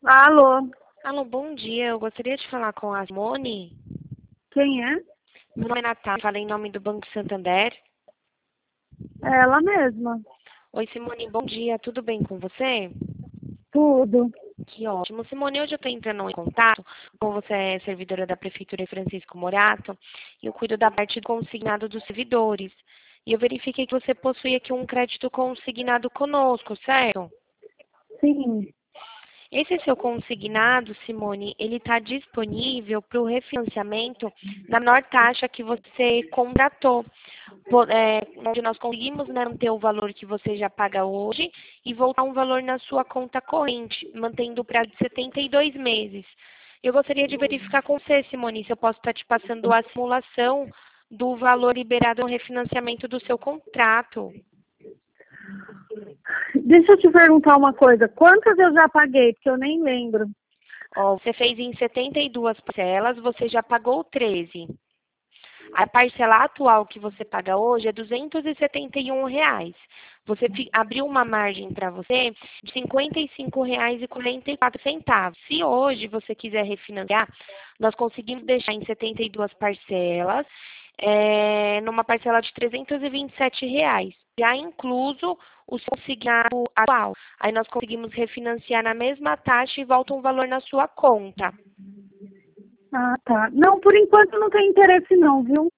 Alô, Alô, bom dia. Eu gostaria de falar com a Simone. quem é? Meu nome é Natália, falei em nome do Banco Santander. É ela mesma. Oi, Simone, bom dia. Tudo bem com você? Tudo. Que ótimo. Simone, hoje eu estou entrando em contato com você, é servidora da Prefeitura Francisco Morato, e eu cuido da parte do consignado dos servidores. E eu verifiquei que você possui aqui um crédito consignado conosco, certo? Sim. Esse seu consignado, Simone, ele está disponível para o refinanciamento na menor taxa que você contratou, onde nós conseguimos, né, manter o valor que você já paga hoje e voltar um valor na sua conta corrente, mantendo o prazo de 72 meses. Eu gostaria de verificar com você, Simone, se eu posso estar te passando a simulação do valor liberado no refinanciamento do seu contrato. Deixa eu te perguntar uma coisa. Quantas eu já paguei? Porque eu nem lembro. Ó, você fez em 72 parcelas, você já pagou 13. A parcela atual que você paga hoje é R$ 271. Você abriu uma margem para você de R$ 55,44. Se hoje você quiser refinanciar, nós conseguimos deixar em 72 parcelas, numa parcela de R$ 327, já incluso o seu consignado atual. Aí nós conseguimos refinanciar na mesma taxa e volta um valor na sua conta. Ah, tá. Não, por enquanto não tem interesse não, viu?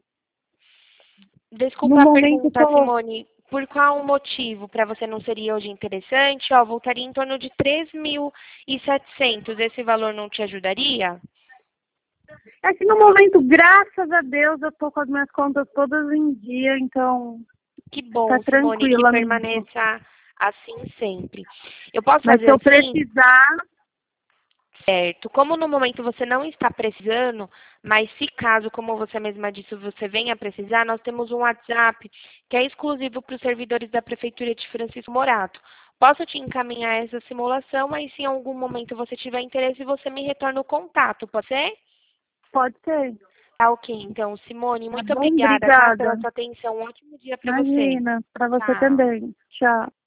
No Desculpa a momento pergunta, tô... Simone. Por qual motivo para você não seria hoje interessante? Ó, voltaria em torno de 3.700. Esse valor não te ajudaria? É que no momento, graças a Deus, eu tô com as minhas contas todas em dia, então Que tá bom, Simone, que tranquila mesmo. permaneça assim sempre. Eu posso Mas se fazer eu assim? precisar, Certo. Como no momento você não está precisando, mas se caso, como você mesma disse, você venha precisar, nós temos um WhatsApp que é exclusivo para os servidores da Prefeitura de Francisco Morato. Posso te encaminhar essa simulação, mas se em algum momento você tiver interesse, você me retorna o contato, pode ser? pode ser. Tá ok. Então, Simone, Tá muito bom? obrigada, tá, pela Obrigada. sua atenção. Um ótimo dia para você. Imagina. Pra você Tchau. também. Tchau.